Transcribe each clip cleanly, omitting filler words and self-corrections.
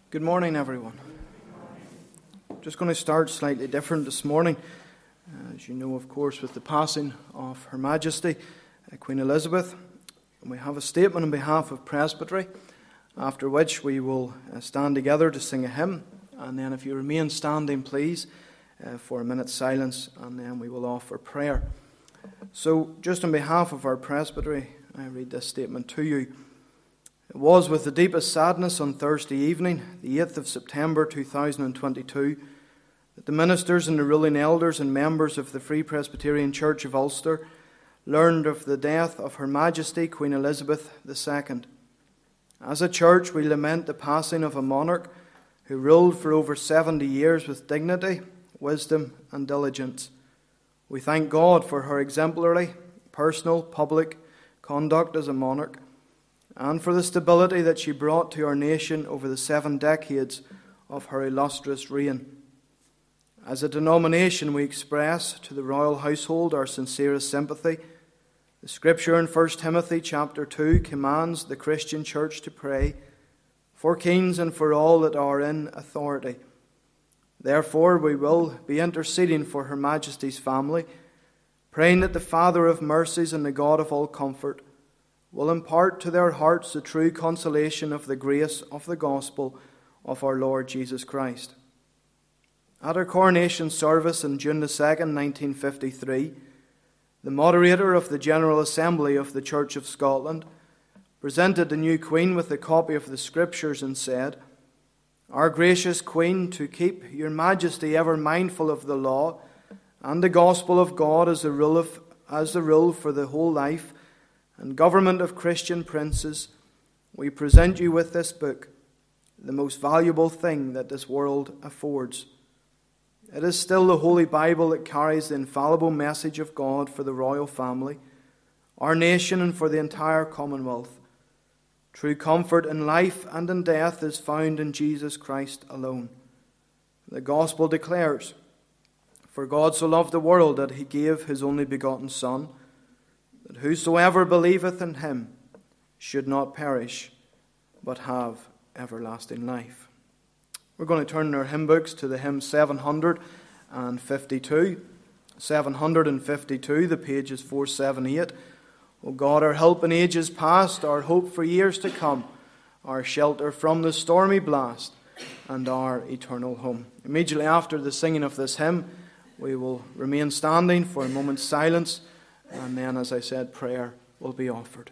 Good morning, everyone. Just going to start slightly different this morning. As you know, of course, with the passing of Her Majesty, Queen Elizabeth. And we have a statement on behalf of Presbytery, after which we will stand together to sing a hymn. And then if you remain standing, please, for a minute's silence, and then we will offer prayer. So, just on behalf of our Presbytery, I read this statement to you. It was with the deepest sadness on Thursday evening, the 8th of September 2022, that the ministers and the ruling elders and members of the Free Presbyterian Church of Ulster learned of the death of Her Majesty Queen Elizabeth II. As a church, we lament the passing of a monarch who ruled for over 70 years with dignity, wisdom and diligence. We thank God for her exemplary, personal, public conduct as a monarch, and for the stability that she brought to our nation over the 7 decades of her illustrious reign. As a denomination, we express to the royal household our sincerest sympathy. The scripture in 1 Timothy chapter 2 commands the Christian church to pray for kings and for all that are in authority. Therefore, we will be interceding for Her Majesty's family, praying that the Father of mercies and the God of all comfort will impart to their hearts the true consolation of the grace of the gospel of our Lord Jesus Christ. At our coronation service on June 2nd, 1953, the moderator of the General Assembly of the Church of Scotland presented the new Queen with a copy of the Scriptures and said, "Our gracious Queen, to keep your Majesty ever mindful of the law and the gospel of God as the rule for the whole life and government of Christian princes, we present you with this book, the most valuable thing that this world affords. It is still the Holy Bible that carries the infallible message of God for the royal family, our nation, and for the entire Commonwealth. True comfort in life and in death is found in Jesus Christ alone. The gospel declares, for God so loved the world that he gave his only begotten Son, that whosoever believeth in him should not perish, but have everlasting life." We're going to turn in our hymn books to the hymn 752. 752, the page is 478. O God, our help in ages past, our hope for years to come, our shelter from the stormy blast, and our eternal home. Immediately after the singing of this hymn, we will remain standing for a moment's silence, and then, as I said, prayer will be offered.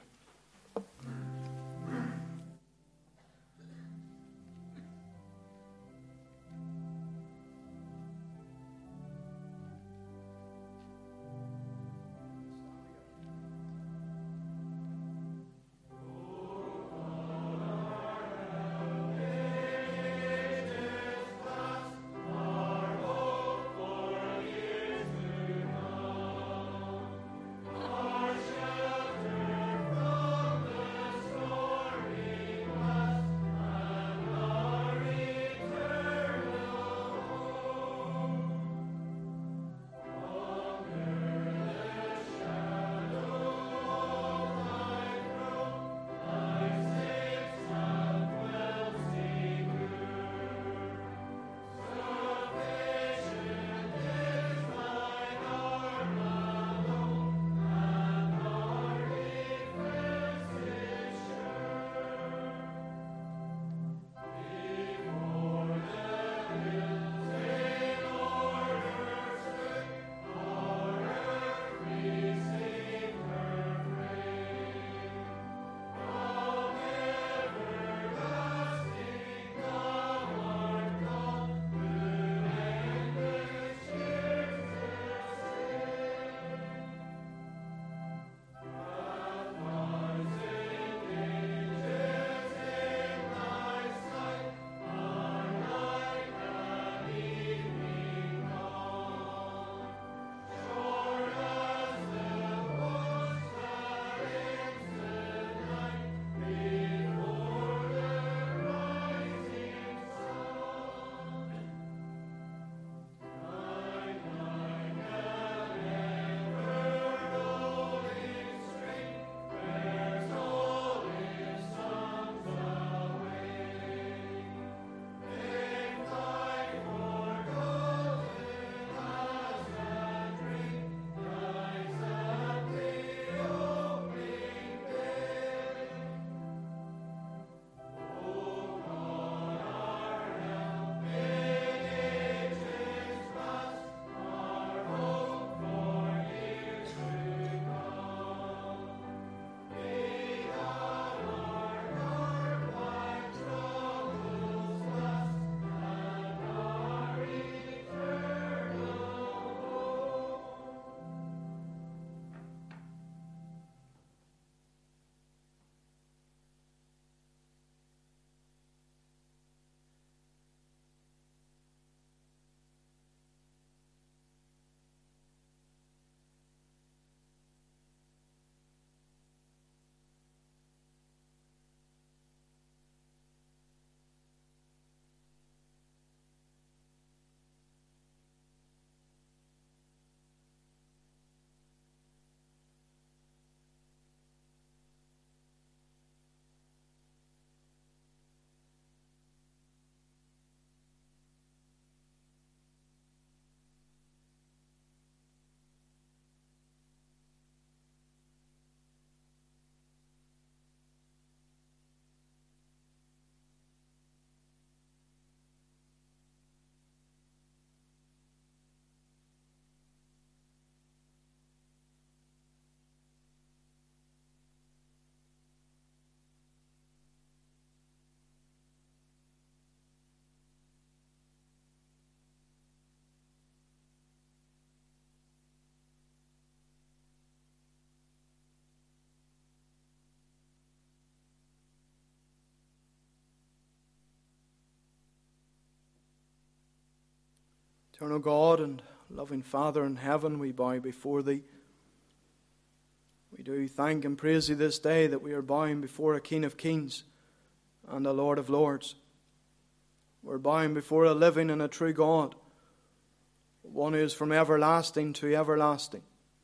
Eternal God and loving Father in heaven, we bow before Thee. We do thank and praise Thee this day that we are bowing before a King of Kings and a Lord of Lords. We're bowing before a living and a true God, one who is from everlasting to everlasting.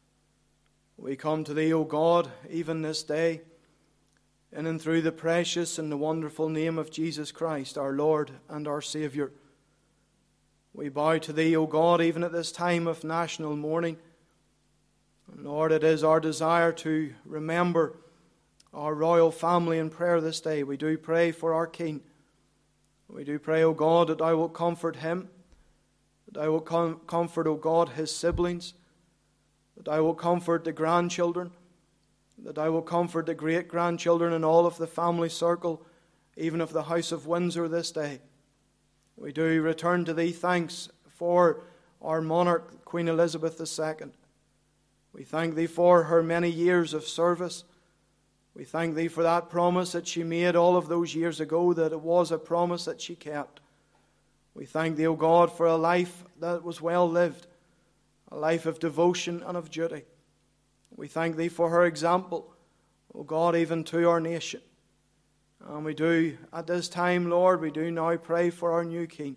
We come to Thee, O God, even this day, in and through the precious and the wonderful name of Jesus Christ, our Lord and our Saviour. We bow to Thee, O God, even at this time of national mourning. And Lord, it is our desire to remember our royal family in prayer this day. We do pray for our King. We do pray, O God, that Thou wilt comfort him, that Thou wilt comfort, O God, his siblings, that Thou wilt comfort the grandchildren, that Thou wilt comfort the great-grandchildren and all of the family circle, even of the House of Windsor this day. We do return to Thee thanks for our monarch, Queen Elizabeth II. We thank Thee for her many years of service. We thank Thee for that promise that she made all of those years ago, that it was a promise that she kept. We thank Thee, O God, for a life that was well lived, a life of devotion and of duty. We thank Thee for her example, O God, even to our nation. And we do, at this time, Lord, we do now pray for our new King.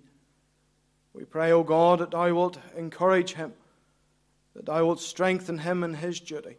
We pray, O God, that Thou wilt encourage him, that Thou wilt strengthen him in his duty.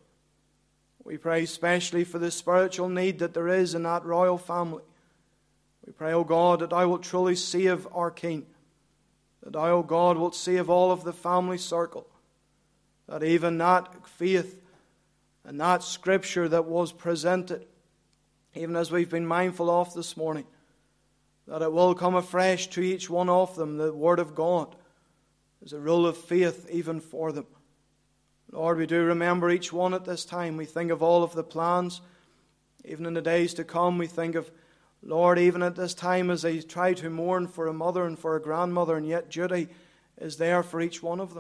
We pray especially for the spiritual need that there is in that royal family. We pray, O God, that Thou wilt truly save our King, that Thou, O God, wilt save all of the family circle, that even that faith and that scripture that was presented, even as we've been mindful of this morning, that it will come afresh to each one of them, the Word of God, as a rule of faith even for them. Lord, we do remember each one at this time. We think of all of the plans, even in the days to come. We think of, Lord, even at this time as they try to mourn for a mother and for a grandmother, and yet duty is there for each one of them.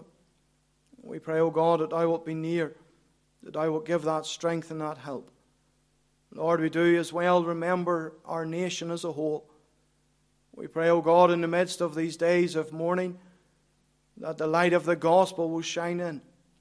We pray, O God, that Thou wilt be near, that Thou wilt give that strength and that help. Lord, we do as well remember our nation as a whole. We pray, O God, in the midst of these days of mourning, that the light of the gospel will shine in.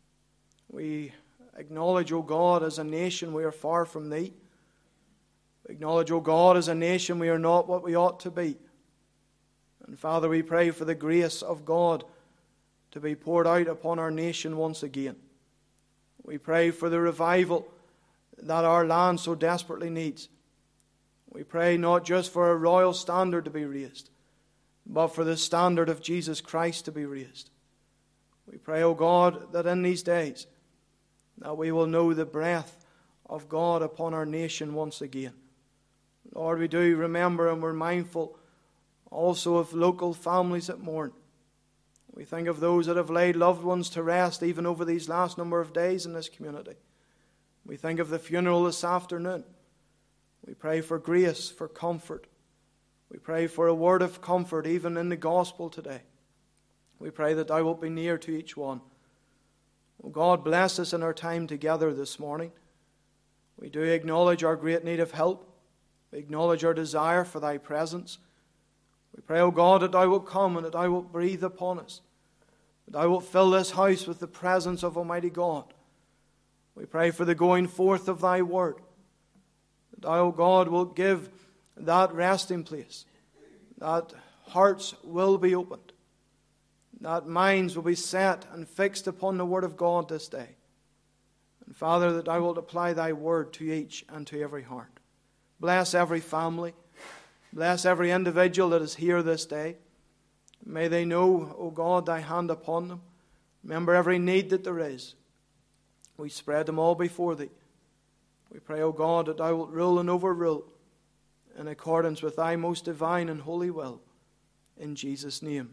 We acknowledge, O God, as a nation we are far from Thee. We acknowledge, O God, as a nation we are not what we ought to be. And Father, we pray for the grace of God to be poured out upon our nation once again. We pray for the revival that our land so desperately needs. We pray not just for a royal standard to be raised, but for the standard of Jesus Christ to be raised. We pray, O God, that in these days that we will know the breath of God upon our nation once again. Lord, we do remember and we're mindful also of local families that mourn. We think of those that have laid loved ones to rest even over these last number of days in this community. We think of the funeral this afternoon. We pray for grace, for comfort. We pray for a word of comfort even in the gospel today. We pray that Thou wilt be near to each one. Oh God, bless us in our time together this morning. We do acknowledge our great need of help. We acknowledge our desire for Thy presence. We pray, O God, that Thou wilt come and that Thou wilt breathe upon us, that Thou wilt fill this house with the presence of Almighty God. We pray for the going forth of Thy word, that Thou, O God, wilt give that resting place, that hearts will be opened, that minds will be set and fixed upon the word of God this day. And Father, that Thou wilt apply Thy word to each and to every heart. Bless every family. Bless every individual that is here this day. May they know, O God, Thy hand upon them. Remember every need that there is. We spread them all before Thee. We pray, O God, that Thou wilt rule and overrule in accordance with Thy most divine and holy will. In Jesus' name.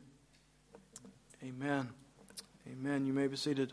Amen. Amen. You may be seated.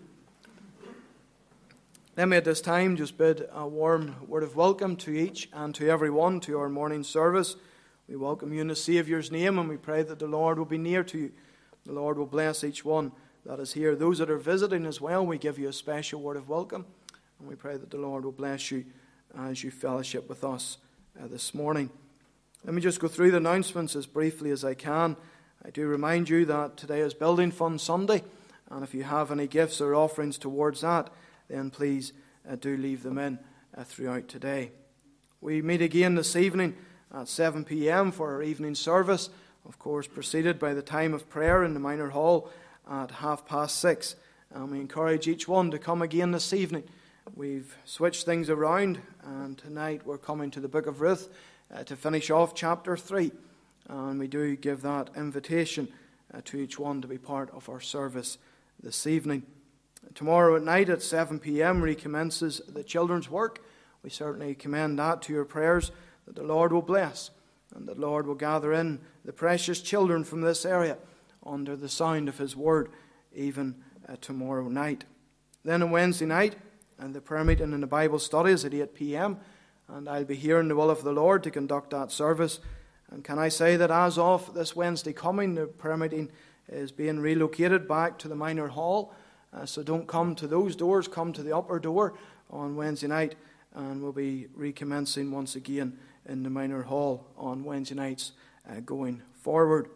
Let me at this time just bid a warm word of welcome to each and to everyone to our morning service. We welcome you in the Saviour's name, and we pray that the Lord will be near to you. The Lord will bless each one that is here. Those that are visiting as well, we give you a special word of welcome, and we pray that the Lord will bless you as you fellowship with us this morning. Let me just go through the announcements as briefly as I can, I do remind you that today is Building Fund Sunday, and if you have any gifts or offerings towards that, then please do leave them in throughout today. We meet again this evening at 7 p.m. for our evening service, of course preceded by the time of prayer in the Minor Hall at 6:30. And we encourage each one to come again this evening. We've switched things around, and tonight we're coming to the book of Ruth to finish off chapter 3. And we do give that invitation to each one to be part of our service this evening. Tomorrow at night at 7 p.m. recommences the children's work. We certainly commend that to your prayers, that the Lord will bless and the Lord will gather in the precious children from this area under the sound of His word, even tomorrow night. Then on Wednesday night, and the prayer meeting and the Bible studies at 8 p.m. And I'll be here in the will of the Lord to conduct that service. And can I say that as of this Wednesday coming, the prayer meeting is being relocated back to the Minor Hall. So don't come to those doors, come to the upper door on Wednesday night. And we'll be recommencing once again in the Minor Hall on Wednesday nights going forward.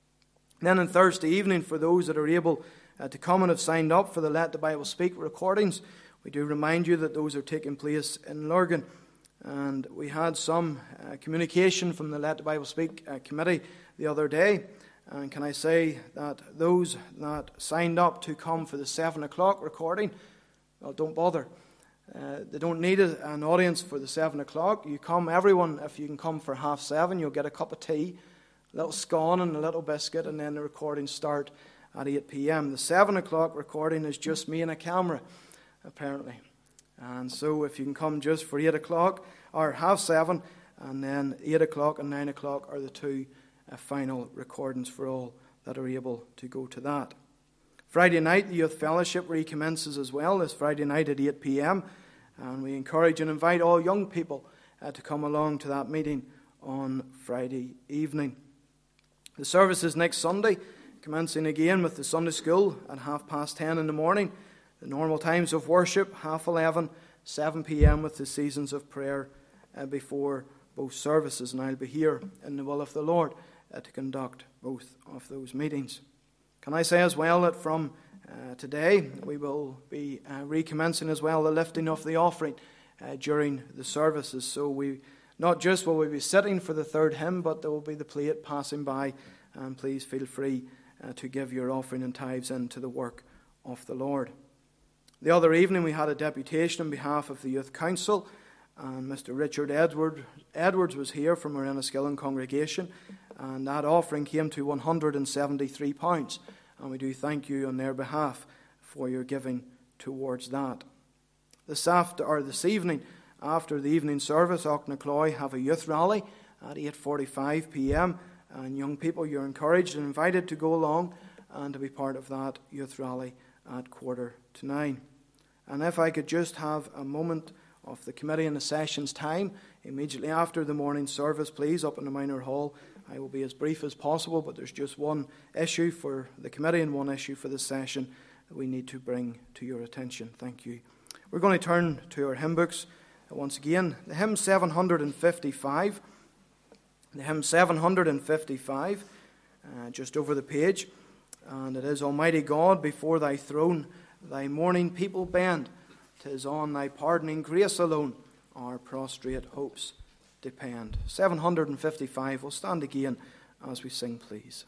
Then on Thursday evening, for those that are able to come and have signed up for the Let the Bible Speak recordings, we do remind you that those are taking place in Lurgan. And we had some communication from the Let the Bible Speak committee the other day. And can I say that those that signed up to come for the 7 o'clock recording, well, don't bother. They don't need an audience for the 7 o'clock. You come, everyone, if you can come for 7:30, you'll get a cup of tea, a little scone and a little biscuit, and then the recordings start at 8 p.m. The 7 o'clock recording is just me and a camera, apparently. And so if you can come just for 8 o'clock or 7:30, and then 8 o'clock and 9 o'clock are the two final recordings for all that are able to go to that. Friday night, the Youth Fellowship recommences as well this Friday night at 8 p.m. And we encourage and invite all young people to come along to that meeting on Friday evening. The service is next Sunday, commencing again with the Sunday school at 10:30 in the morning. The normal times of worship, 11:30, 7 p.m. with the seasons of prayer before both services. And I'll be here in the will of the Lord to conduct both of those meetings. Can I say as well that from today we will be recommencing as well the lifting of the offering during the services. So we not just will we be sitting for the third hymn, but there will be the plate passing by. And please feel free to give your offering and tithes into the work of the Lord. The other evening we had a deputation on behalf of the Youth Council, and Mr. Richard Edwards was here from our Enniskillen congregation, and that offering came to £173, and we do thank you on their behalf for your giving towards that. This evening, after the evening service, Auchnacloy have a youth rally at 8:45 p.m, and young people, you're encouraged and invited to go along and to be part of that youth rally at 8:45. And if I could just have a moment of the committee and the sessions time immediately after the morning service, please, up in the Minor Hall. I will be as brief as possible, but there's just one issue for the committee and one issue for the session that we need to bring to your attention. Thank you. We're going to turn to our hymn books once again. The hymn 755. The hymn 755, just over the page. And it is, Almighty God, before thy throne, thy mourning people bend. 'Tis on thy pardoning grace alone our prostrate hopes depend. 755. We'll stand again as we sing, please.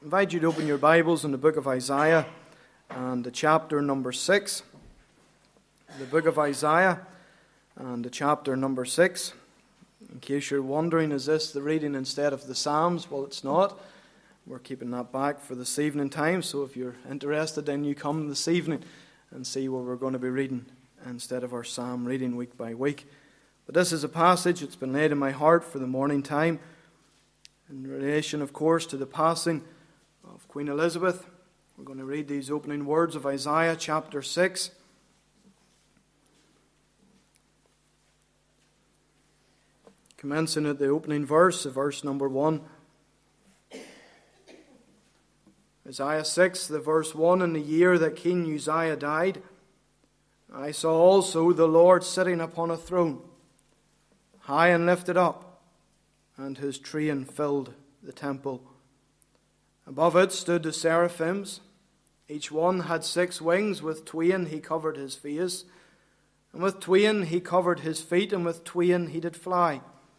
I invite you to open your Bibles in the book of Isaiah and the chapter number 6. The book of Isaiah and the chapter number 6. In case you're wondering, is this the reading instead of the Psalms? Well, it's not. We're keeping that back for this evening time, so if you're interested, then you come this evening and see what we're going to be reading instead of our Psalm reading week by week. But this is a passage that's been laid in my heart for the morning time in relation, of course, to the passing of Queen Elizabeth. We're going to read these opening words of Isaiah chapter 6. Commencing at the opening verse number 1. Isaiah 6, the verse 1, in the year that King Uzziah died, I saw also the Lord sitting upon a throne, high and lifted up, and his train filled the temple. Above it stood the seraphims. Each one had 6 wings. With twain he covered his face, and with twain he covered his feet, and with twain he did fly.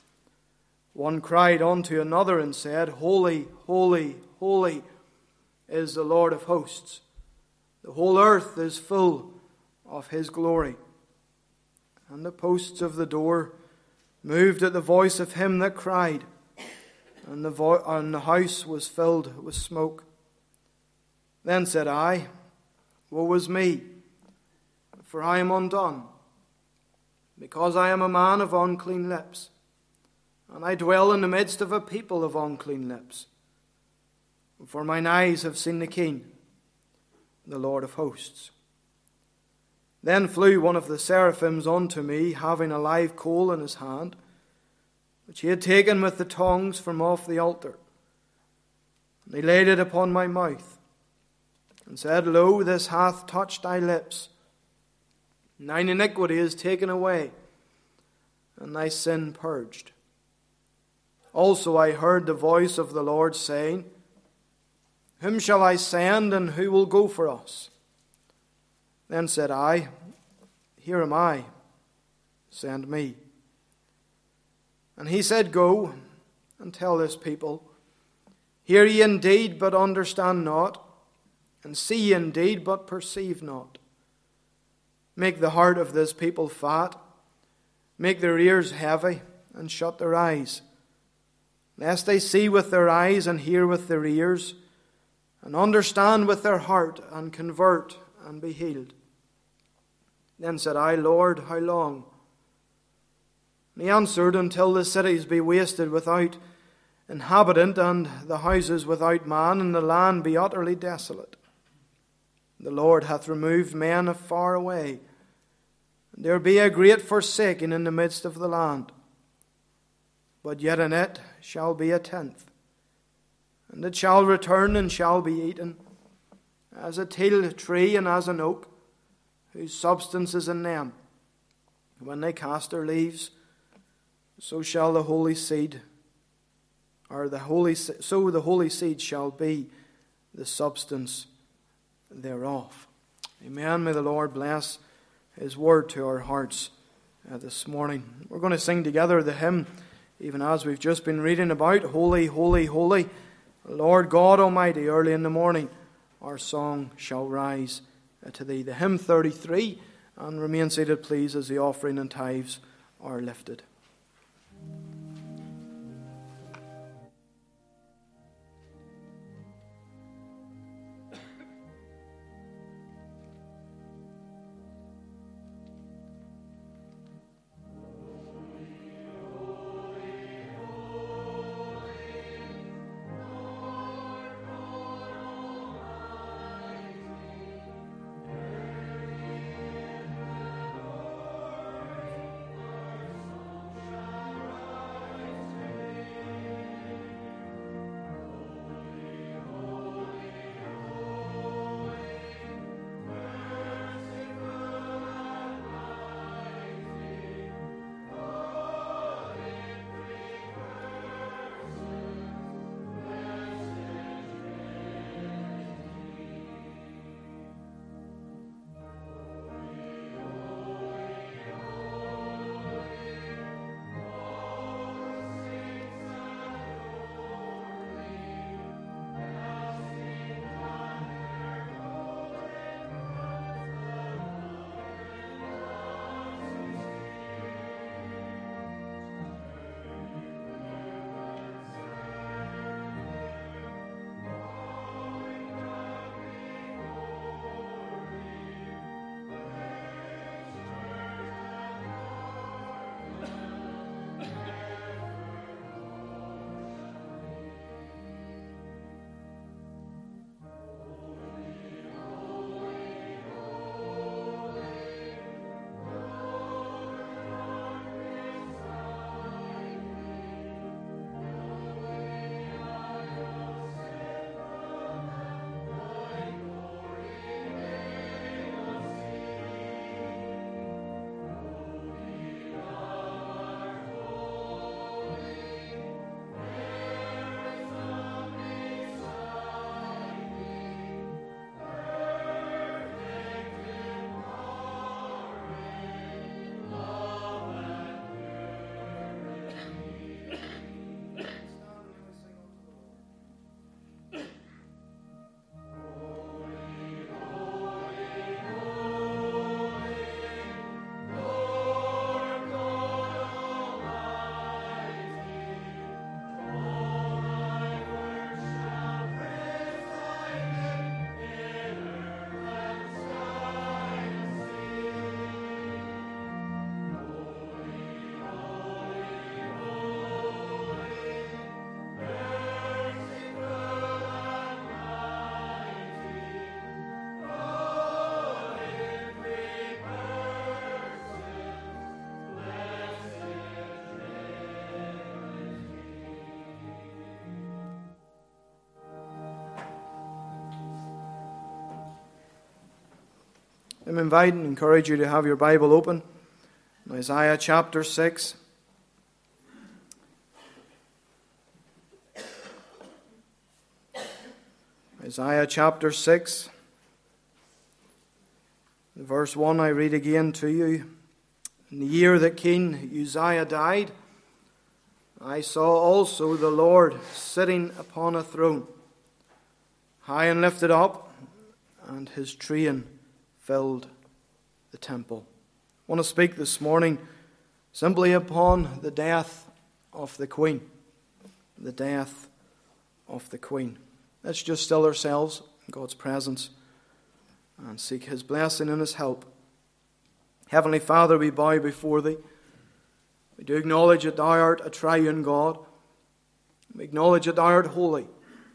One cried unto another and said, Holy, holy, holy is the Lord of hosts. The whole earth is full of his glory. And the posts of the door moved at the voice of him that cried, and the house was filled with smoke. Then said I, Woe is me, for I am undone, because I am a man of unclean lips, and I dwell in the midst of a people of unclean lips. For mine eyes have seen the King, the Lord of hosts. Then flew one of the seraphims unto me, having a live coal in his hand, which he had taken with the tongs from off the altar. And he laid it upon my mouth, and said, Lo, this hath touched thy lips. Thine iniquity is taken away, and thy sin purged. Also I heard the voice of the Lord saying, Whom shall I send, and who will go for us? Then said I, Here am I, send me. And he said, Go, and tell this people, Hear ye indeed, but understand not, and see ye indeed, but perceive not. Make the heart of this people fat, make their ears heavy, and shut their eyes, lest they see with their eyes, and hear with their ears, and understand with their heart, and convert, and be healed. Then said I, Lord, how long? And he answered, Until the cities be wasted without inhabitant, and the houses without man, and the land be utterly desolate. The Lord hath removed men of far away, and there be a great forsaking in the midst of the land. But yet in it shall be a tenth, and it shall return and shall be eaten, as a teil tree and as an oak, whose substance is in them. When they cast their leaves, so shall the holy seed, the holy seed shall be the substance thereof. Amen. May the Lord bless his word to our hearts this morning. We're going to sing together the hymn, even as we've just been reading about, Holy, holy, holy, Lord God Almighty. Early in the morning our song shall rise to thee. The hymn 33, and remain seated please as the offering and tithes are lifted. I invite and encourage you to have your Bible open. Isaiah chapter 6. Isaiah chapter 6. Verse 1 I read again to you. In the year that King Uzziah died, I saw also the Lord sitting upon a throne, high and lifted up, and his train filled the temple. I want to speak this morning simply upon the death of the Queen. The death of the Queen. Let's just still ourselves in God's presence and seek His blessing and His help. Heavenly Father, we bow before Thee. We do acknowledge that Thou art a triune God. We acknowledge that Thou art holy.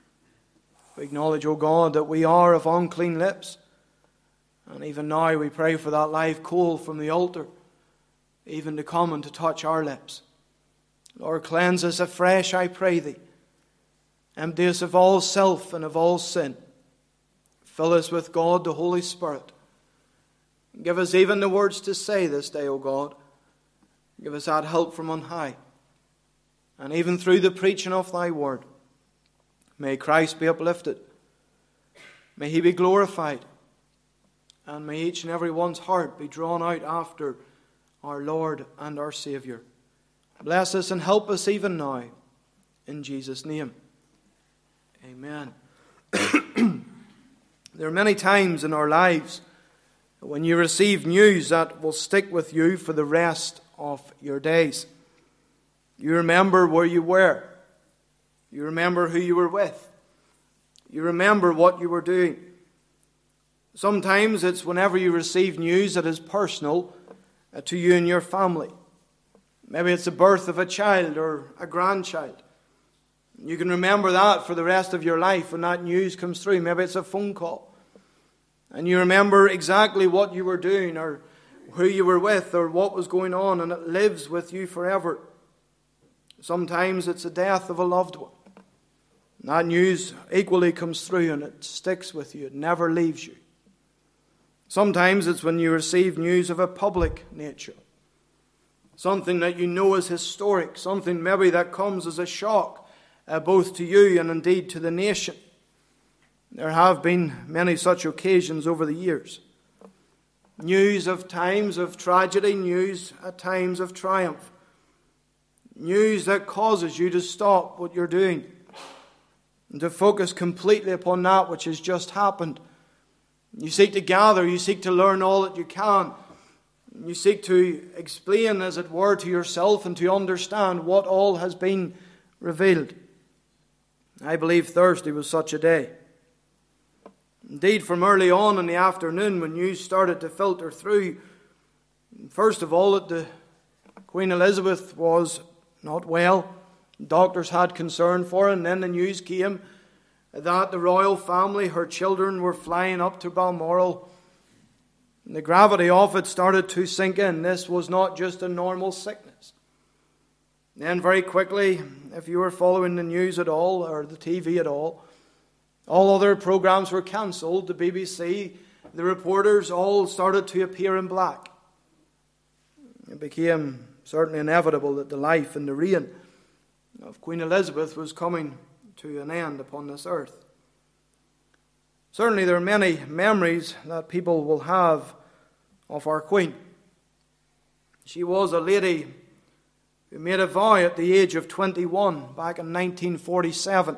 We acknowledge, O God, that we are of unclean lips. And even now we pray for that live coal from the altar, even to come and to touch our lips. Lord, cleanse us afresh, I pray Thee. Empty us of all self and of all sin. Fill us with God, the Holy Spirit. Give us even the words to say this day, O God. Give us that help from on high. And even through the preaching of Thy word, may Christ be uplifted. May He be glorified. And may each and every one's heart be drawn out after our Lord and our Saviour. Bless us and help us even now. In Jesus' name. Amen. There are many times in our lives when you receive news that will stick with you for the rest of your days. You remember where you were. You remember who you were with. You remember what you were doing. Sometimes it's whenever you receive news that is personal to you and your family. Maybe it's the birth of a child or a grandchild. You can remember that for the rest of your life when that news comes through. Maybe it's a phone call. And you remember exactly what you were doing or who you were with or what was going on, and it lives with you forever. Sometimes it's the death of a loved one. And that news equally comes through and it sticks with you. It never leaves you. Sometimes it's when you receive news of a public nature. Something that you know is historic. Something maybe that comes as a shock, both to you and indeed to the nation. There have been many such occasions over the years. News of times of tragedy, news at times of triumph. News that causes you to stop what you're doing and to focus completely upon that which has just happened. You seek to gather, you seek to learn all that you can. You seek to explain, as it were, to yourself and to understand what all has been revealed. I believe Thursday was such a day. Indeed, from early on in the afternoon when news started to filter through, first of all, that the Queen Elizabeth was not well. Doctors had concern for her, and then the news came that the royal family, her children, were flying up to Balmoral. And the gravity of it started to sink in. This was not just a normal sickness. Then very quickly, if you were following the news at all, or the TV at all other programs were cancelled. The BBC, the reporters, all started to appear in black. It became certainly inevitable that the life and the reign of Queen Elizabeth was coming to an end upon this earth. Certainly there are many memories that people will have of our Queen. She was a lady who made a vow at the age of 21 back in 1947,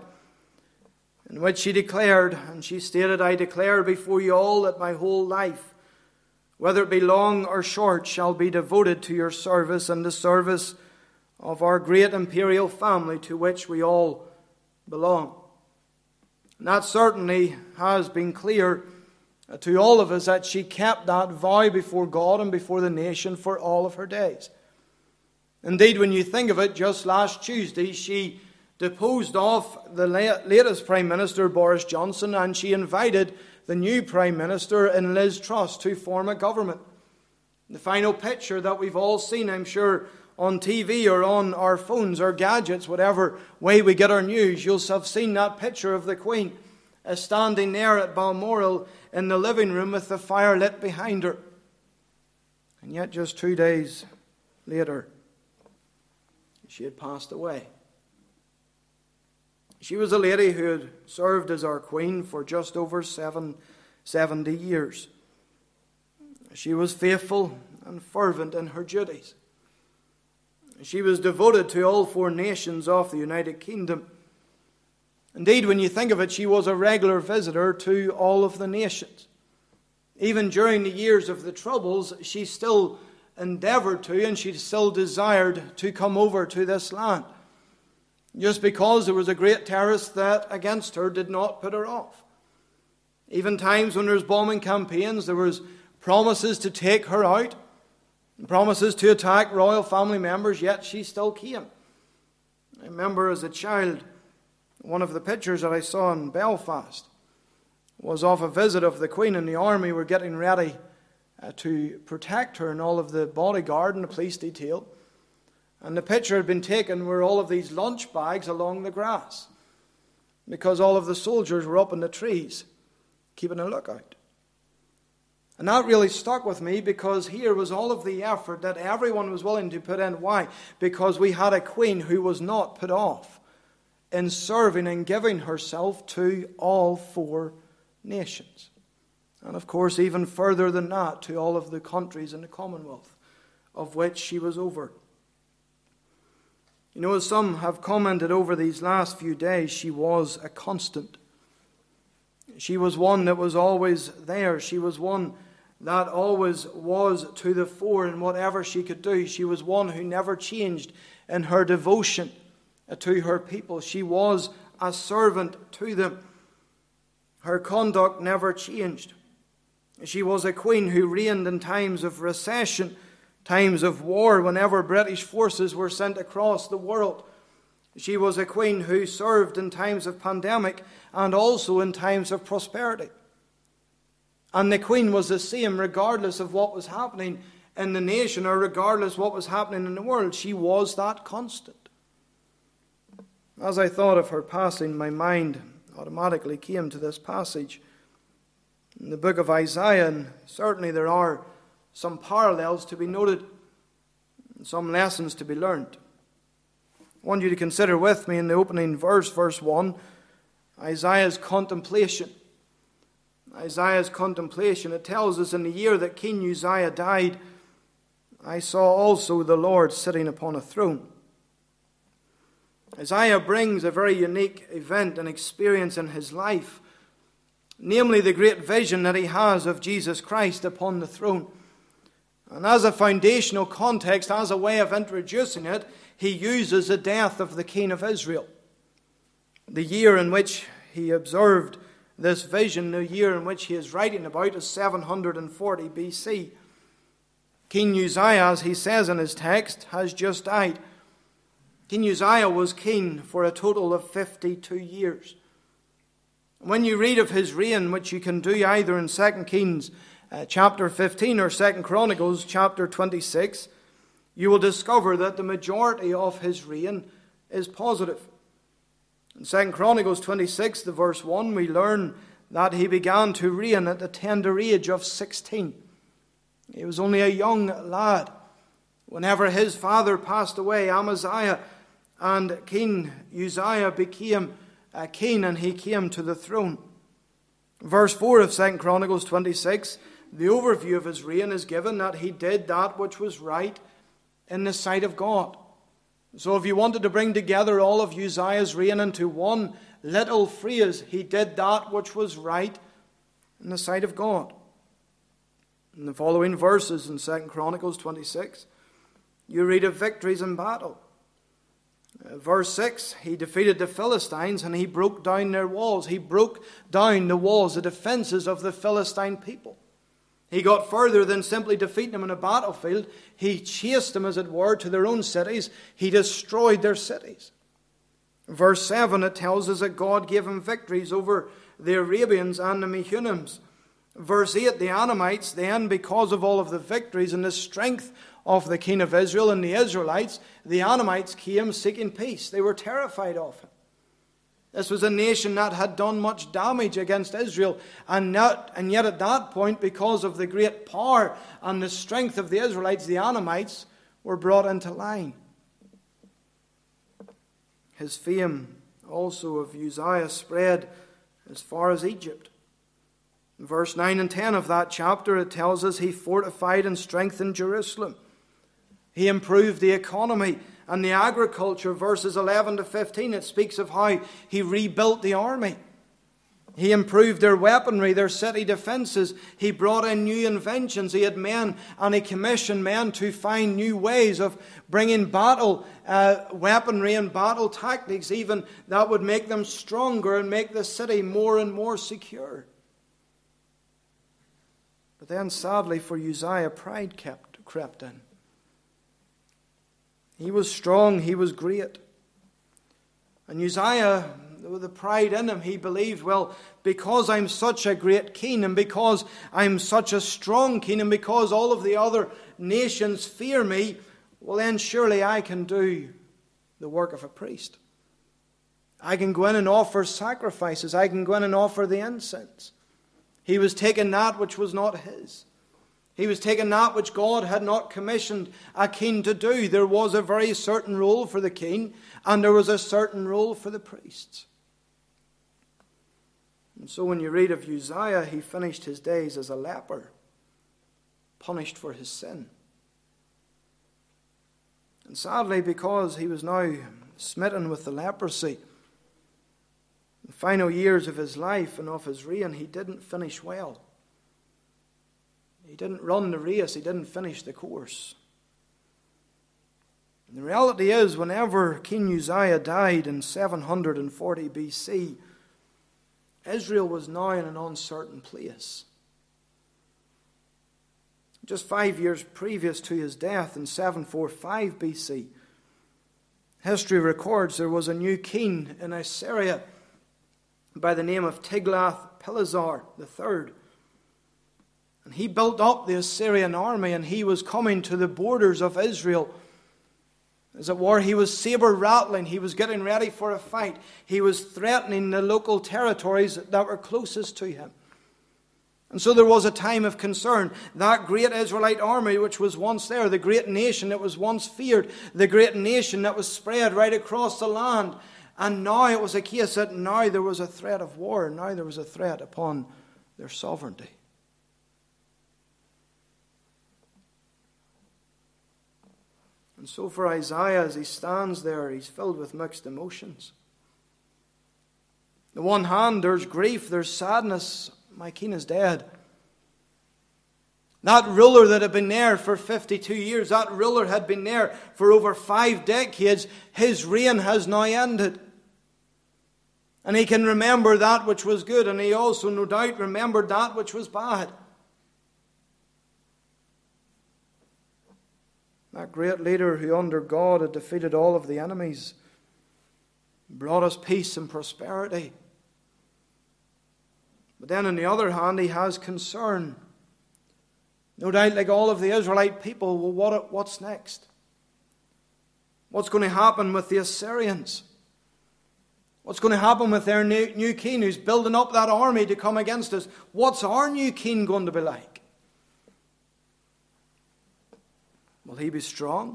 in which she declared, and she stated, "I declare before you all that my whole life, whether it be long or short, shall be devoted to your service and the service of our great imperial family to which we all belong." And that certainly has been clear to all of us, that she kept that vow before God and before the nation for all of her days. Indeed, when you think of it, just last Tuesday she deposed of the latest Prime Minister, Boris Johnson, and she invited the new Prime Minister in Liz Truss to form a government. The final picture that we've all seen, I'm sure, on TV or on our phones or gadgets, whatever way we get our news, you'll have seen that picture of the Queen standing there at Balmoral in the living room with the fire lit behind her. And yet just 2 days later, she had passed away. She was a lady who had served as our Queen for just over 70 years. She was faithful and fervent in her duties. She was devoted to all 4 nations of the United Kingdom. Indeed, when you think of it, she was a regular visitor to all of the nations. Even during the years of the Troubles, she still endeavored to, and she still desired to come over to this land. Just because there was a great terrorist threat against her did not put her off. Even times when there was bombing campaigns, there was promises to take her out, promises to attack royal family members, yet she still came. I remember as a child, one of the pictures that I saw in Belfast was of a visit of the Queen, and the army were getting ready to protect her and all of the bodyguard and the police detail. And the picture had been taken where all of these lunch bags along the grass, because all of the soldiers were up in the trees keeping a lookout. And that really stuck with me, because here was all of the effort that everyone was willing to put in. Why? Because we had a Queen who was not put off in serving and giving herself to all 4 nations. And of course, even further than that, to all of the countries in the Commonwealth of which she was over. You know, as some have commented over these last few days, she was a constant. She was one that was always there. She was one that always was to the fore in whatever she could do. She was one who never changed in her devotion to her people. She was a servant to them. Her conduct never changed. She was a queen who reigned in times of recession, times of war, whenever British forces were sent across the world. She was a queen who served in times of pandemic and also in times of prosperity. And the Queen was the same regardless of what was happening in the nation or regardless what was happening in the world. She was that constant. As I thought of her passing, my mind automatically came to this passage in the book of Isaiah, and certainly there are some parallels to be noted, some lessons to be learned. I want you to consider with me in the opening verse, verse 1, Isaiah's contemplation. Isaiah's contemplation. It tells us, in the year that King Uzziah died, I saw also the Lord sitting upon a throne. Isaiah brings a very unique event and experience in his life, namely the great vision that he has of Jesus Christ upon the throne. And as a foundational context, as a way of introducing it, he uses the death of the king of Israel. The year in which he observed this vision, the year in which he is writing about, is 740 BC. King Uzziah, as he says in his text, has just died. King Uzziah was king for a total of 52 years. When you read of his reign, which you can do either in 2 Kings chapter 15 or 2 Chronicles chapter 26, you will discover that the majority of his reign is positive. In 2 Chronicles 26, the verse 1, we learn that he began to reign at the tender age of 16. He was only a young lad whenever his father passed away, Amaziah, and King Uzziah became a king, and he came to the throne. Verse 4 of 2 Chronicles 26, the overview of his reign is given that he did that which was right in the sight of God. So if you wanted to bring together all of Uzziah's reign into one little phrase, he did that which was right in the sight of God. In the following verses in 2 Chronicles 26, you read of victories in battle. Verse 6, he defeated the Philistines and he broke down their walls. He broke down the walls, the defenses of the Philistine people. He got further than simply defeating them in a battlefield. He chased them, as it were, to their own cities. He destroyed their cities. Verse 7, it tells us that God gave him victories over the Arabians and the Mehunims. Verse 8, the Anamites then, because of all of the victories and the strength of the king of Israel and the Israelites, the Anamites came seeking peace. They were terrified of him. This was a nation that had done much damage against Israel, and yet at that point, because of the great power and the strength of the Israelites, the Anamites were brought into line. His fame also of Uzziah spread as far as Egypt. In verse 9 and 10 of that chapter, it tells us he fortified and strengthened Jerusalem. He improved the economy and the agriculture. Verses 11 to 15, it speaks of how he rebuilt the army. He improved their weaponry, their city defenses. He brought in new inventions. He had men, and he commissioned men to find new ways of bringing battle weaponry and battle tactics, even that would make them stronger and make the city more and more secure. But then, sadly for Uzziah, pride crept in. He was strong, he was great. And Uzziah, with the pride in him, he believed, well, because I'm such a great king, and because I'm such a strong king, and because all of the other nations fear me, well then surely I can do the work of a priest. I can go in and offer sacrifices. I can go in and offer the incense. He was taking that which was not his. He was taking that which God had not commissioned a king to do. There was a very certain role for the king, and there was a certain role for the priests. And so when you read of Uzziah, he finished his days as a leper, punished for his sin. And sadly, because he was now smitten with the leprosy, in the final years of his life and of his reign, he didn't finish well. He didn't run the race. He didn't finish the course. And the reality is, whenever King Uzziah died in 740 BC, Israel was now in an uncertain place. Just 5 years previous to his death in 745 BC, history records there was a new king in Assyria by the name of Tiglath-Pileser III. And he built up the Assyrian army, and he was coming to the borders of Israel. As it were, he was saber-rattling. He was getting ready for a fight. He was threatening the local territories that were closest to him. And so there was a time of concern. That great Israelite army which was once there, the great nation that was once feared, the great nation that was spread right across the land. And now it was a case that now there was a threat of war. Now there was a threat upon their sovereignty. And so for Isaiah, as he stands there, he's filled with mixed emotions. On the one hand, there's grief, there's sadness. My king is dead. That ruler that had been there for 52 years, that ruler had been there for over 5 decades, his reign has now ended. And he can remember that which was good, and he also, no doubt, remembered that which was bad. That great leader who under God had defeated all of the enemies, brought us peace and prosperity. But then on the other hand, he has concern. No doubt, like all of the Israelite people, well, what's next? What's going to happen with the Assyrians? What's going to happen with their new king who's building up that army to come against us? What's our new king going to be like? Will he be strong?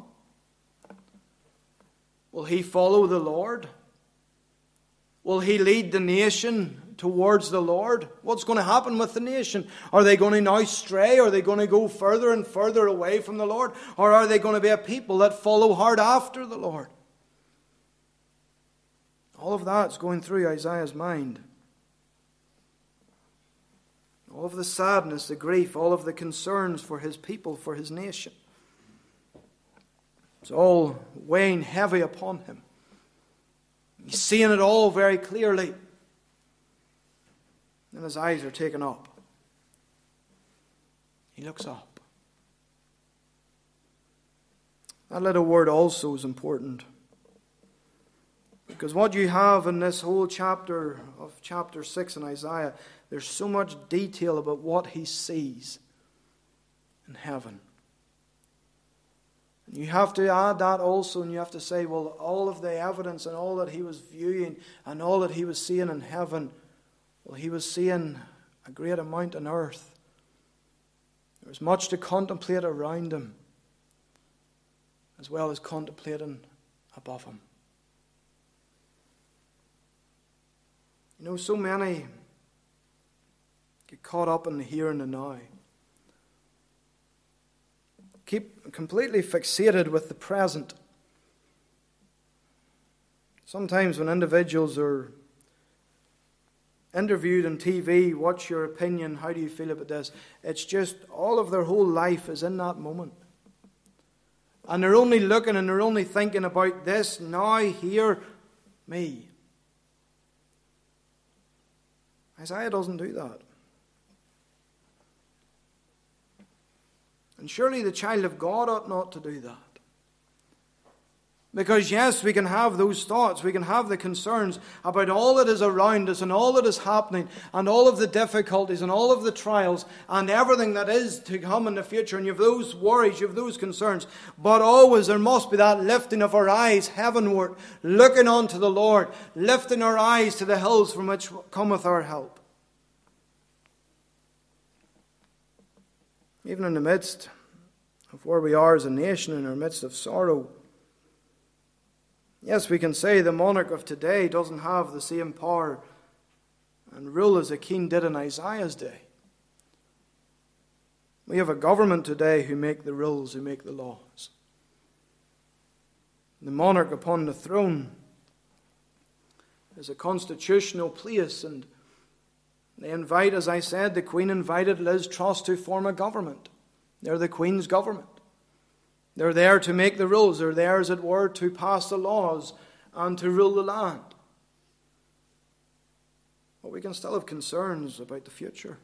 Will he follow the Lord? Will he lead the nation towards the Lord? What's going to happen with the nation? Are they going to now stray? Are they going to go further and further away from the Lord? Or are they going to be a people that follow hard after the Lord? All of that's going through Isaiah's mind. All of the sadness, the grief, all of the concerns for his people, for his nation. It's all weighing heavy upon him. He's seeing it all very clearly. And his eyes are taken up. He looks up. That little word also is important. Because what you have in this whole chapter of chapter 6 in Isaiah, there's so much detail about what he sees in heaven. You have to add that also, and you have to say, well, all of the evidence and all that he was viewing and all that he was seeing in heaven, well, he was seeing a great amount on earth. There was much to contemplate around him, as well as contemplating above him. You know, so many get caught up in the here and the now. Keep completely fixated with the present. Sometimes when individuals are interviewed on TV, what's your opinion? How do you feel about this? It's just all of their whole life is in that moment. And they're only looking and they're only thinking about this, now, here, me. Isaiah doesn't do that. And surely the child of God ought not to do that. Because yes, we can have those thoughts, we can have the concerns about all that is around us and all that is happening and all of the difficulties and all of the trials and everything that is to come in the future. And you have those worries, you have those concerns. But always there must be that lifting of our eyes heavenward, looking unto the Lord, lifting our eyes to the hills from which cometh our help. Even in the midst of where we are as a nation, in our midst of sorrow, yes, we can say the monarch of today doesn't have the same power and rule as the king did in Isaiah's day. We have a government today who make the rules, who make the laws. The monarch upon the throne is a constitutional place, and they invite, as I said, the Queen invited Liz Truss to form a government. They're the Queen's government. They're there to make the rules. They're there, as it were, to pass the laws and to rule the land. But we can still have concerns about the future.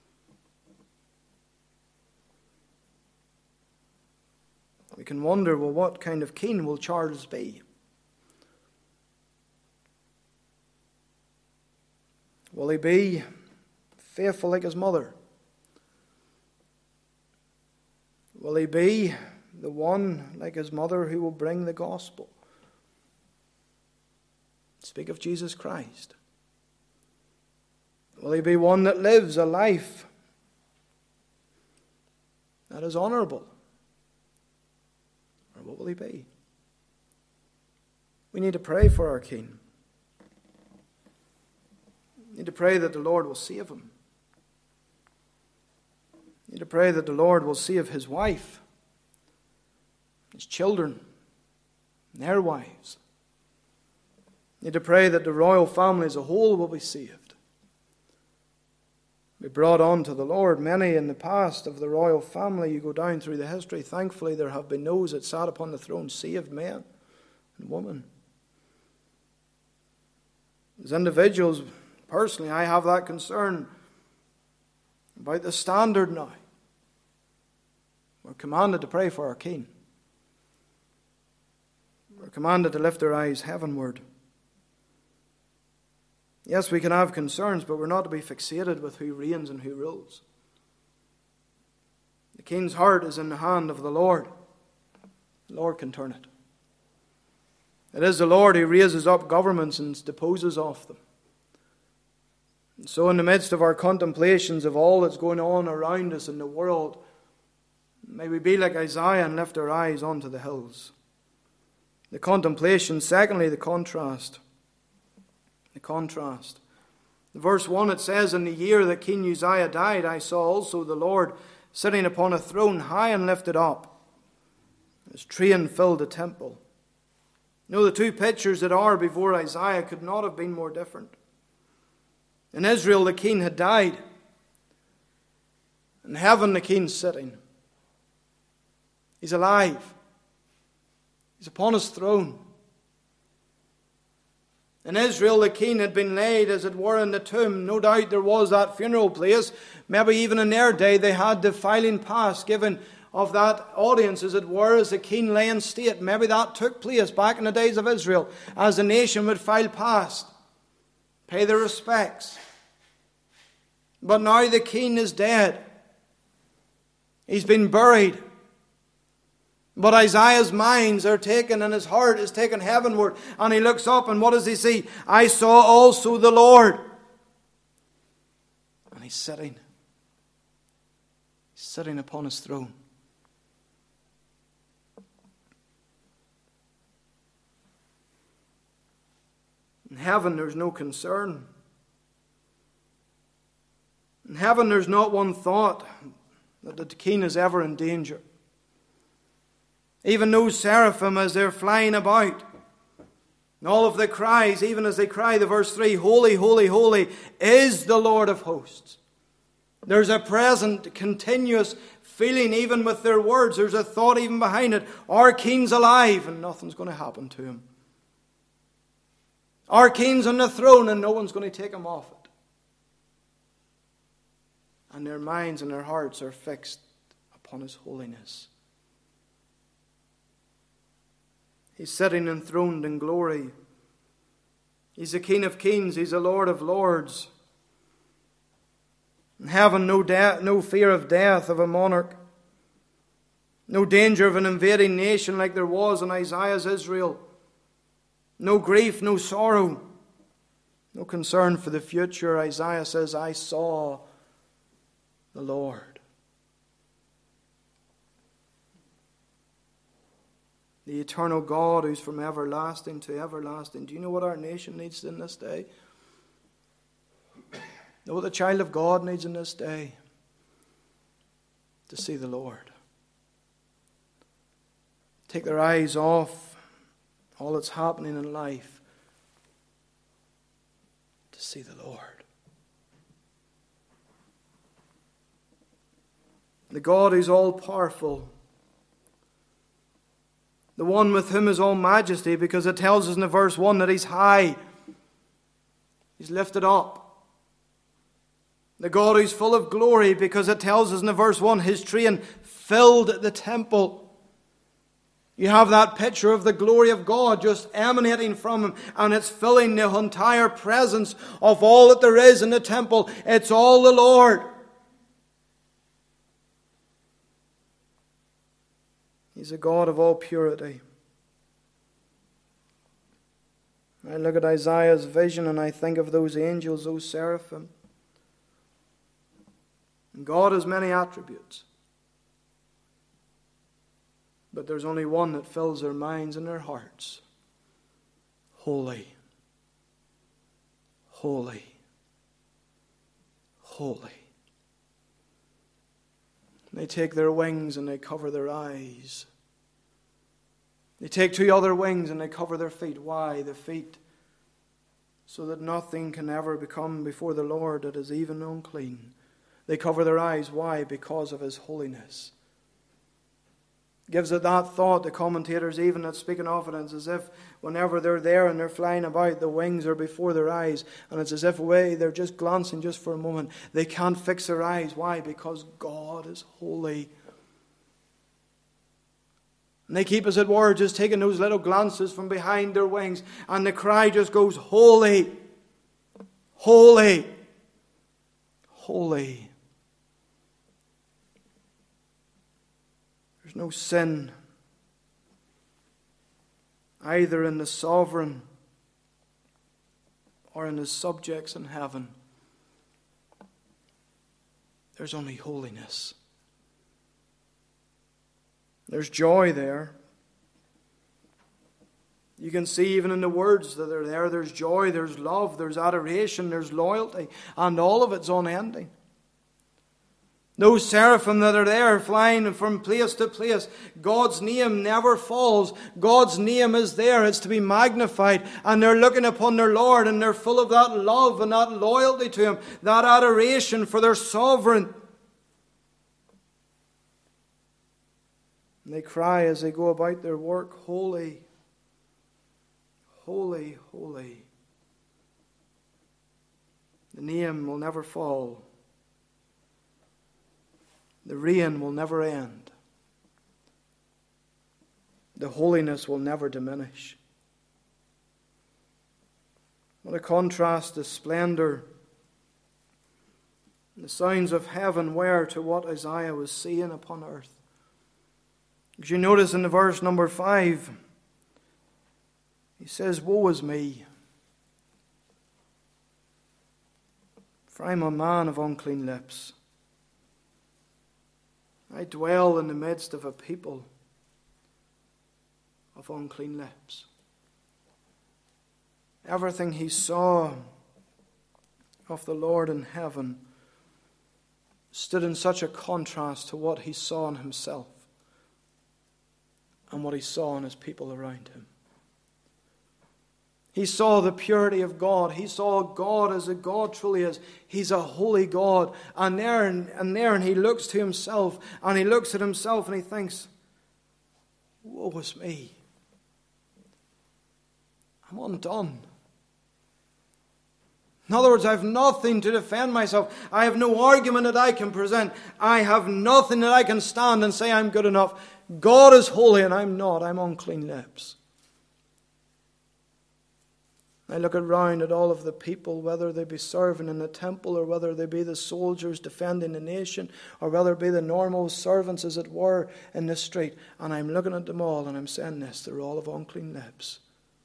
We can wonder, well, what kind of king will Charles be? Will he be faithful like his mother? Will he be the one like his mother who will bring the gospel? Speak of Jesus Christ. Will he be one that lives a life that is honorable? Or what will he be? We need to pray for our king. We need to pray that the Lord will save him. We need to pray that the Lord will save his wife, his children, and their wives. We need to pray that the royal family as a whole will be saved. Be brought on to the Lord. Many in the past of the royal family, you go down through the history, thankfully there have been those that sat upon the throne, saved men and women. As individuals, personally, I have that concern about the standard now. We're commanded to pray for our king. We're commanded to lift our eyes heavenward. Yes, we can have concerns, but we're not to be fixated with who reigns and who rules. The king's heart is in the hand of the Lord. The Lord can turn it. It is the Lord who raises up governments and deposes of them. And so in the midst of our contemplations of all that's going on around us in the world, may we be like Isaiah and lift our eyes onto the hills. The contemplation. Secondly, the contrast. The contrast. In verse 1 it says, in the year that King Uzziah died, I saw also the Lord sitting upon a throne high and lifted up. His train filled the temple. You know, the two pictures that are before Isaiah could not have been more different. In Israel the king had died. In heaven the king's sitting. He's alive. He's upon his throne. In Israel, the king had been laid, as it were, in the tomb. No doubt there was that funeral place. Maybe even in their day they had the filing pass given of that audience, as it were, as the king lay in state. Maybe that took place back in the days of Israel, as the nation would file past, pay their respects. But now the king is dead. He's been buried. But Isaiah's minds are taken and his heart is taken heavenward. And he looks up and what does he see? I saw also the Lord. And he's sitting. He's sitting upon his throne. In heaven there's no concern. In heaven there's not one thought that the king is ever in danger. Even those seraphim as they're flying about, and all of the cries, even as they cry, the verse 3, Holy, holy, holy is the Lord of hosts. There's a present, continuous feeling even with their words. There's a thought even behind it. Our king's alive and nothing's going to happen to him. Our king's on the throne and no one's going to take him off it. And their minds and their hearts are fixed upon his holiness. He's sitting enthroned in glory. He's the King of kings. He's the Lord of lords. In heaven, no fear of death of a monarch. No danger of an invading nation like there was in Isaiah's Israel. No grief, no sorrow. No concern for the future. Isaiah says, I saw the Lord. The eternal God who's from everlasting to everlasting. Do you know what our nation needs in this day? Know what the child of God needs in this day? To see the Lord. Take their eyes off all that's happening in life. To see the Lord. The God who's all powerful. The one with whom is all majesty, because it tells us in the verse 1 that he's high. He's lifted up. The God who's full of glory, because it tells us in the verse 1, his train filled the temple. You have that picture of the glory of God just emanating from him, and it's filling the entire presence of all that there is in the temple. It's all the Lord. He's a God of all purity. I look at Isaiah's vision and I think of those angels, those seraphim. And God has many attributes. But there's only one that fills their minds and their hearts. Holy. Holy. Holy. They take their wings and they cover their eyes. They take two other wings and they cover their feet. Why? The feet. So that nothing can ever become before the Lord that is even unclean. They cover their eyes. Why? Because of his holiness. Gives it that thought, the commentators even that speaking of it, it's as if whenever they're there and they're flying about, the wings are before their eyes, and it's as if they're just glancing just for a moment. They can't fix their eyes. Why? Because God is holy. And they keep, as it were, just taking those little glances from behind their wings, and the cry just goes, holy, holy, holy. There's no sin either in the sovereign or in his subjects in heaven. There's only holiness. There's joy there. You can see even in the words that are there, there's joy, there's love, there's adoration, there's loyalty, and all of it's unending. Those seraphim that are there flying from place to place, God's name never falls. God's name is there. It's to be magnified. And they're looking upon their Lord and they're full of that love and that loyalty to him, that adoration for their sovereign. And they cry as they go about their work, holy, holy, holy. The name will never fall. The rain will never end. The holiness will never diminish. What a contrast the splendor and the sounds of heaven were to what Isaiah was seeing upon earth. As you notice in the verse number 5, he says, "Woe is me, for I am a man of unclean lips. I dwell in the midst of a people of unclean lips." Everything he saw of the Lord in heaven stood in such a contrast to what he saw in himself and what he saw in his people around him. He saw the purity of God. He saw God as a God truly is. He's a holy God. And there he looks to himself, and he looks at himself and he thinks, "Woe is me. I'm undone." In other words, I have nothing to defend myself. I have no argument that I can present. I have nothing that I can stand and say I'm good enough. God is holy and I'm not. I'm unclean lips. I look around at all of the people, whether they be serving in the temple or whether they be the soldiers defending the nation or whether it be the normal servants, as it were, in the street. And I'm looking at them all and I'm saying this, they're all of unclean lips.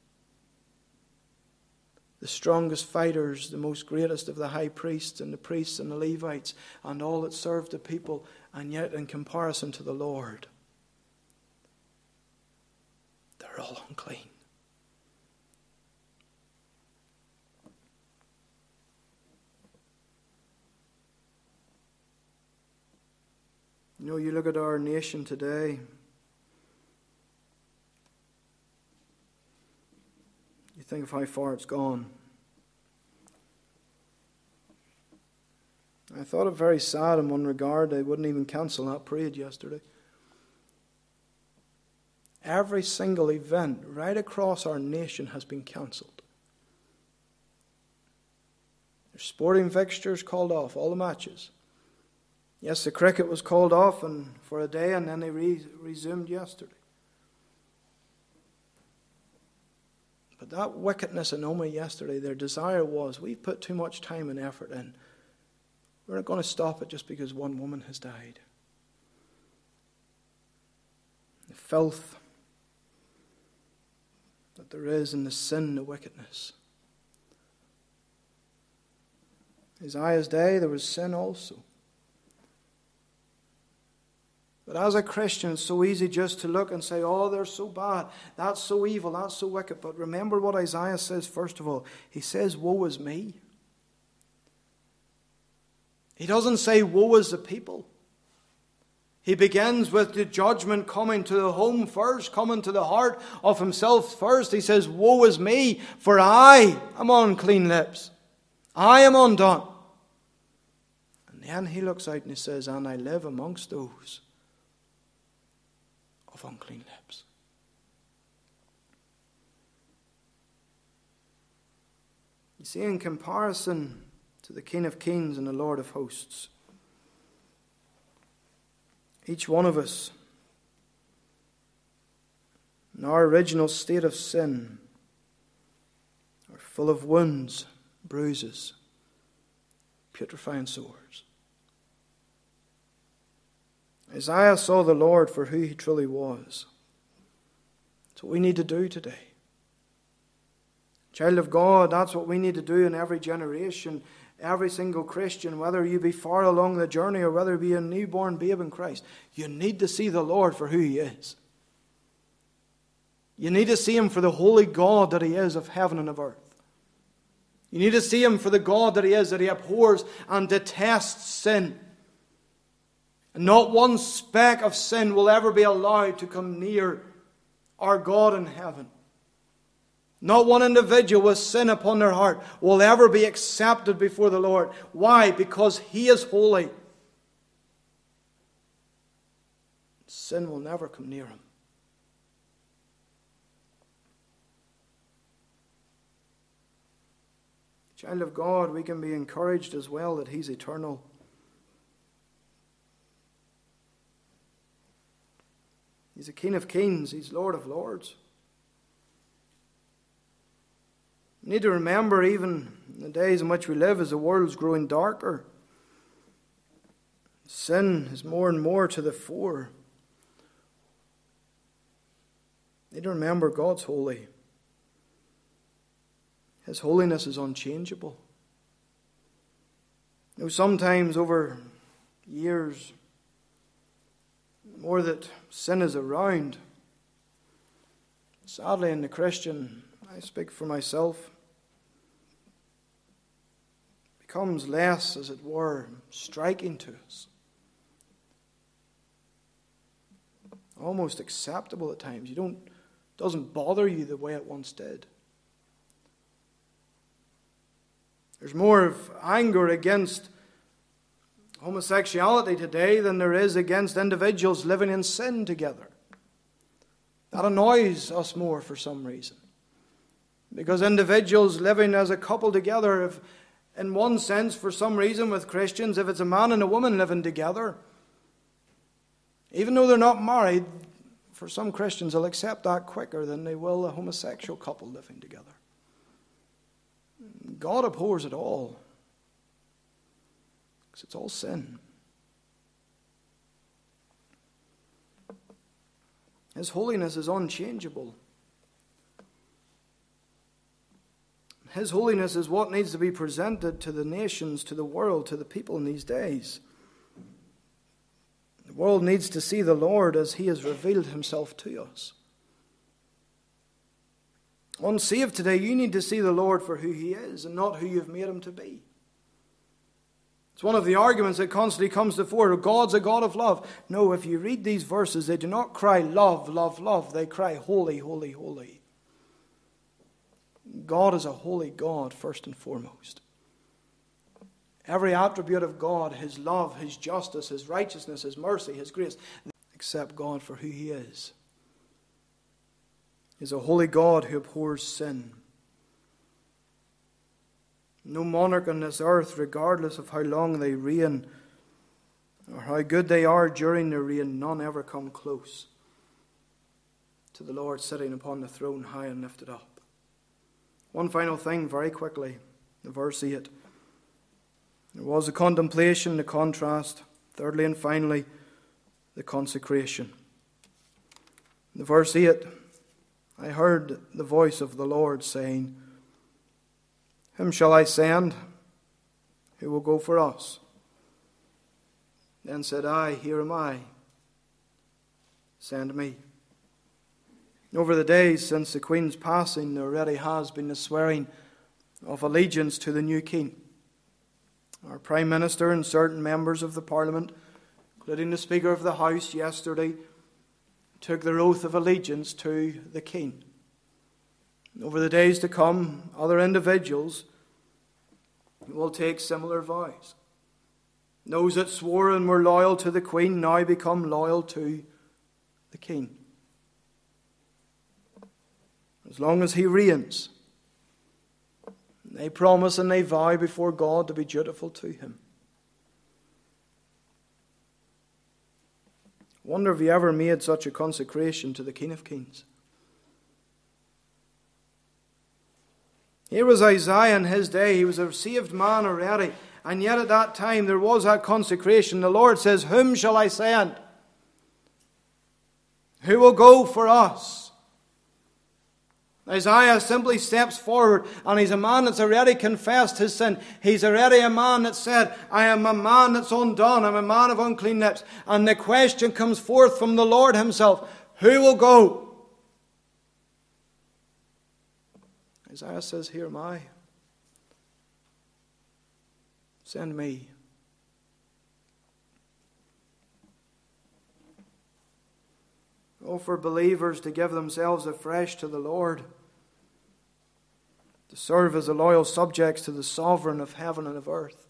The strongest fighters, the most greatest of the high priests and the priests and the Levites and all that served the people, and yet in comparison to the Lord, they're all unclean. You know, you look at our nation today, you think of how far it's gone. I thought it very sad in one regard. They wouldn't even cancel that parade yesterday. Every single event right across our nation has been cancelled. There's sporting fixtures called off, all the matches. Yes, the cricket was called off and for a day, and then they resumed yesterday. But that wickedness in Omagh yesterday, their desire was, we've put too much time and effort in. We're not going to stop it just because one woman has died. The filth that there is in the sin, the wickedness. Isaiah's day, there was sin also. But as a Christian, it's so easy just to look and say, "Oh, they're so bad. That's so evil. That's so wicked." But remember what Isaiah says first of all. He says, "Woe is me." He doesn't say, "Woe is the people." He begins with the judgment coming to the home first, coming to the heart of himself first. He says, "Woe is me, for I am unclean lips. I am undone." And then he looks out and he says, "And I live amongst those of unclean lips." You see, in comparison to the King of Kings and the Lord of Hosts, each one of us, in our original state of sin, are full of wounds, bruises, putrefying sores. Isaiah saw the Lord for who he truly was. That's what we need to do today. Child of God, that's what we need to do in every generation, every single Christian, whether you be far along the journey or whether you be a newborn babe in Christ. You need to see the Lord for who he is. You need to see him for the holy God that he is of heaven and of earth. You need to see him for the God that he is, that he abhors and detests sin. And not one speck of sin will ever be allowed to come near our God in heaven. Not one individual with sin upon their heart will ever be accepted before the Lord. Why? Because he is holy. Sin will never come near him. Child of God, we can be encouraged as well that he's eternal. He's the King of Kings. He's Lord of Lords. We need to remember, even in the days in which we live, as the world's growing darker, sin is more and more to the fore. need to remember God's holy. His holiness is unchangeable. You know, sometimes over years, the more that sin is around, sadly in the Christian, I speak for myself, becomes less, as it were, striking to us. Almost acceptable at times. It doesn't bother you the way it once did. There's more of anger against homosexuality today than there is against individuals living in sin together. That annoys us more for some reason. Because individuals living as a couple together, if, in one sense, for some reason with Christians, if it's a man and a woman living together, even though they're not married, for some Christians they'll accept that quicker than they will a homosexual couple living together. God abhors it all, because it's all sin. His holiness is unchangeable. His holiness is what needs to be presented to the nations, to the world, to the people in these days. The world needs to see the Lord as He has revealed Himself to us. Unsaved today, you need to see the Lord for who He is and not who you've made Him to be. It's one of the arguments that constantly comes to the fore. God's a God of love. No, if you read these verses, they do not cry love, love, love. They cry holy, holy, holy. God is a holy God, first and foremost. Every attribute of God, His love, His justice, His righteousness, His mercy, His grace, accept God for who He is. He is a holy God who abhors sin. No monarch on this earth, regardless of how long they reign or how good they are during their reign, none ever come close to the Lord sitting upon the throne high and lifted up. One final thing very quickly, verse 8. There was the contemplation, the contrast. Thirdly and finally, the consecration. In verse 8, I heard the voice of the Lord saying, Whom shall I send? Who will go for us? Then said I, Here am I. Send me. Over the days since the Queen's passing, there already has been the swearing of allegiance to the new King. Our Prime Minister and certain members of the Parliament, including the Speaker of the House yesterday, took their oath of allegiance to the King. Over the days to come, other individuals will take similar vows. Those that swore and were loyal to the Queen now become loyal to the King. As long as he reigns, they promise and they vow before God to be dutiful to him. Wonder if he ever made such a consecration to the King of Kings. Here was Isaiah in his day. He was a saved man already. And yet at that time there was that consecration. The Lord says, Whom shall I send? Who will go for us? Isaiah simply steps forward, and he's a man that's already confessed his sin. He's already a man that said, I am a man that's undone. I'm a man of unclean lips. And the question comes forth from the Lord himself, who will go? Isaiah says, Here am I. Send me. Oh, for believers to give themselves afresh to the Lord, to serve as the loyal subjects to the sovereign of heaven and of earth.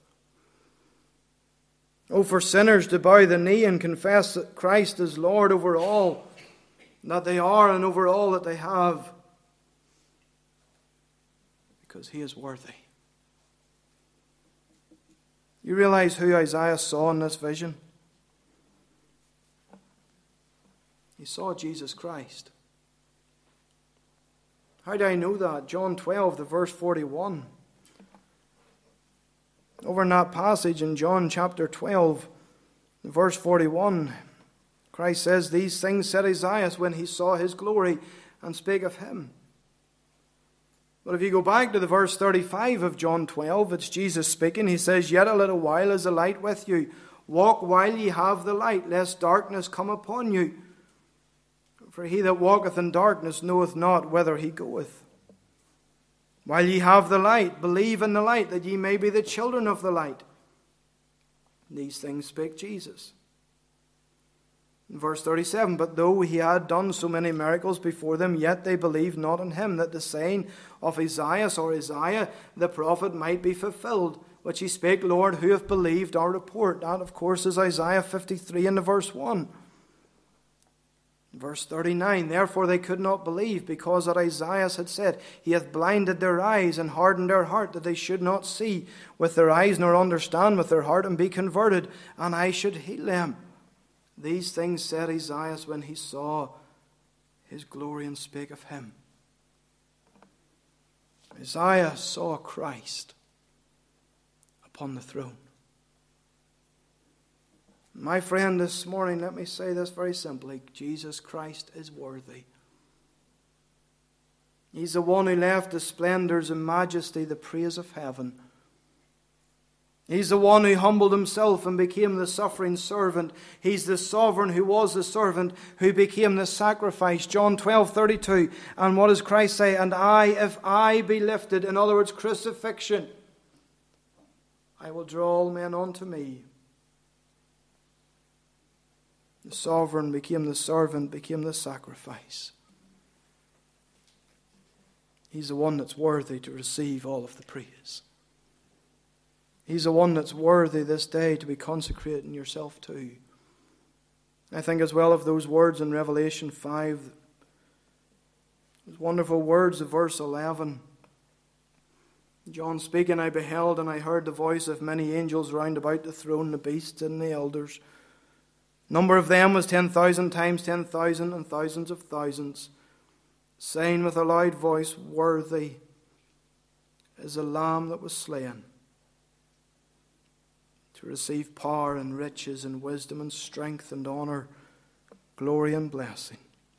Oh, for sinners to bow the knee and confess that Christ is Lord over all that they are and over all that they have, because he is worthy. You realize who Isaiah saw in this vision? He saw Jesus Christ. How do I know that? John 12, the verse 41. Over in that passage in John chapter 12, the verse 41, Christ says, These things said Isaiah when he saw his glory and spake of him. But if you go back to the verse 35 of John 12, it's Jesus speaking. He says, Yet a little while is the light with you. Walk while ye have the light, lest darkness come upon you. For he that walketh in darkness knoweth not whither he goeth. While ye have the light, believe in the light, that ye may be the children of the light. These things spake Jesus. In verse 37, But though he had done so many miracles before them, yet they believed not in him, that the saying of Isaiah the prophet might be fulfilled, which he spake, Lord, who hath believed our report? That, of course, is Isaiah 53 in the verse 1. Verse 39, Therefore they could not believe, because that Isaiah had said, He hath blinded their eyes and hardened their heart, that they should not see with their eyes, nor understand with their heart, and be converted, and I should heal them. These things said Isaiah when he saw his glory and spake of him. Isaiah saw Christ upon the throne. My friend, this morning, let me say this very simply. Jesus Christ is worthy. He's the one who left the splendors and majesty, the praise of heaven. He's the one who humbled himself and became the suffering servant. He's the sovereign who was the servant, who became the sacrifice. John 12:32. And what does Christ say? And I, if I be lifted, in other words, crucifixion, I will draw all men unto me. The sovereign became the servant, became the sacrifice. He's the one that's worthy to receive all of the praise. He's the one that's worthy this day to be consecrating yourself to. I think as well of those words in Revelation 5. Those wonderful words of verse 11. John speaking, I beheld and I heard the voice of many angels round about the throne, the beasts and the elders. Number of them was 10,000 times 10,000 and thousands of thousands, saying with a loud voice, Worthy is the Lamb that was slain to receive power and riches and wisdom and strength and honor, glory and blessing.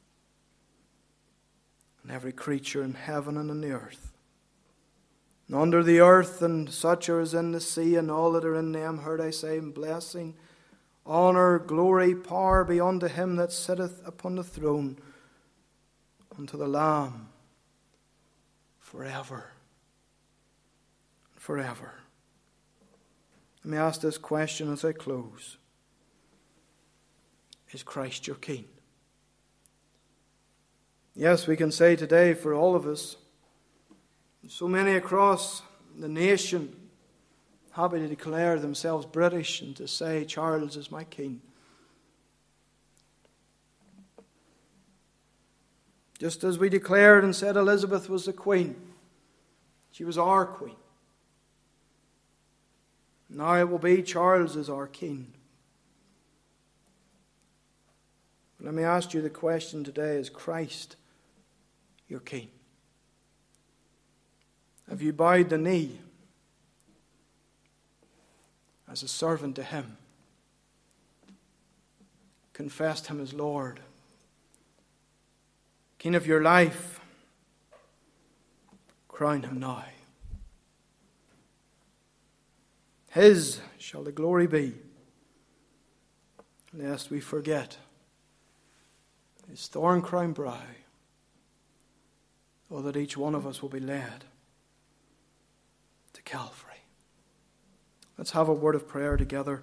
And every creature in heaven and on the earth, and under the earth, and such as in the sea, and all that are in them, heard I say, blessing, honor, glory, power be unto him that sitteth upon the throne, unto the Lamb, forever and forever. Let me ask this question as I close. Is Christ your King? Yes, we can say today for all of us, so many across the nation happy to declare themselves British and to say Charles is my King. Just as we declared and said Elizabeth was the Queen, she was our Queen. Now it will be Charles is our King. But let me ask you the question today, is Christ your King? Have you bowed the knee as a servant to him? Confessed him as Lord, King of your life? Crown him now. His shall the glory be, lest we forget his thorn-crowned brow, or that each one of us will be led to Calvary. Let's have a word of prayer together.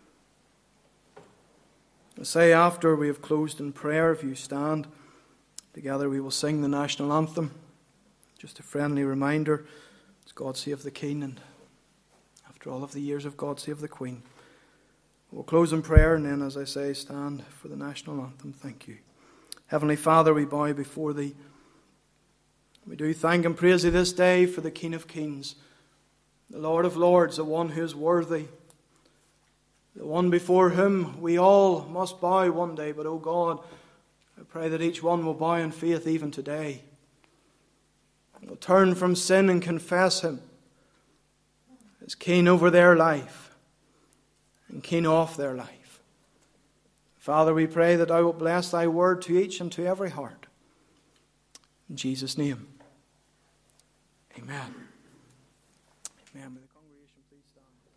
I say after we have closed in prayer, if you stand together, we will sing the national anthem. Just a friendly reminder, it's God Save the King, and after all of the years of God Save the Queen. We'll close in prayer, and then, as I say, stand for the national anthem. Thank you. Heavenly Father, we bow before Thee. We do thank and praise Thee this day for the King of Kings, the Lord of Lords, the one who is worthy, the one before whom we all must bow one day. But, O God, I pray that each one will bow in faith even today. Will turn from sin and confess Him as King over their life and King of their life. Father, we pray that Thou wilt bless Thy word to each and to every heart. In Jesus' name, amen. Amen. Will the congregation please stand?